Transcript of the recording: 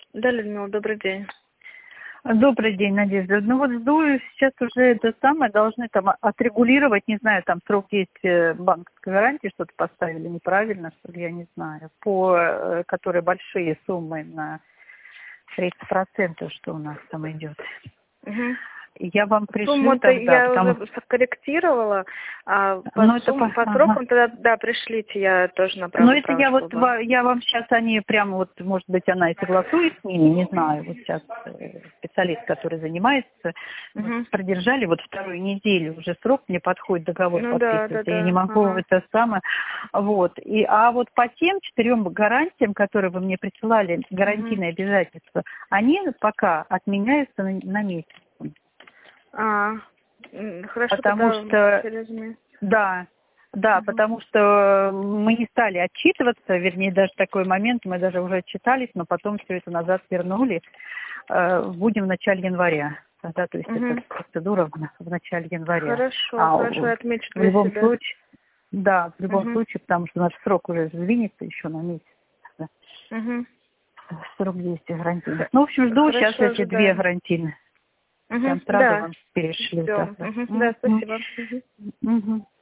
Да, Людмила, добрый день. Добрый день, Надежда. Ну вот жду, сейчас уже это самое, должны там отрегулировать, не знаю, там срок есть банковской гарантии, что-то поставили неправильно, что ли, я не знаю, которые большие суммы на 30%, что у нас там идет. Угу. Я вам пришлю Сумму-то тогда, я потому уже скорректировала, а ну, это по ага. срокам тогда, да, пришлите, я тоже Ну, направлю это я справочку вот, в банк. я вам сейчас, они прямо вот, может быть, она и согласует с ними, не знаю, вот сейчас специалист, который занимается, вот Угу. продержали вот вторую неделю, уже срок, мне подходит договор Ну да, да, подписывать, я не да. могу Ага. это самое, вот, а вот по тем 4 гарантиям, которые вы мне присылали, Угу. гарантийные обязательства, они пока отменяются на месяц, Хорошо, потому тогда что, через месяц. да, да, Угу. потому что мы не стали отчитываться, вернее, даже такой момент, мы даже уже отчитались, но потом все это назад вернули. Будем в начале января. Тогда, то есть, эта Угу. процедура в начале января. Хорошо, А хорошо, я отмечу в для любом себя. случае, да, в любом Угу. случае, потому что наш срок уже сдвинется еще на месяц. Да. Угу. Срок действия гарантийных. Ну, в общем, жду сейчас Хорошо, эти 2 ожидаем. гарантийные. Угу. Прям сразу Да. вам перешлю Ждем. завтра. Угу. Да, спасибо. Угу. Мгм.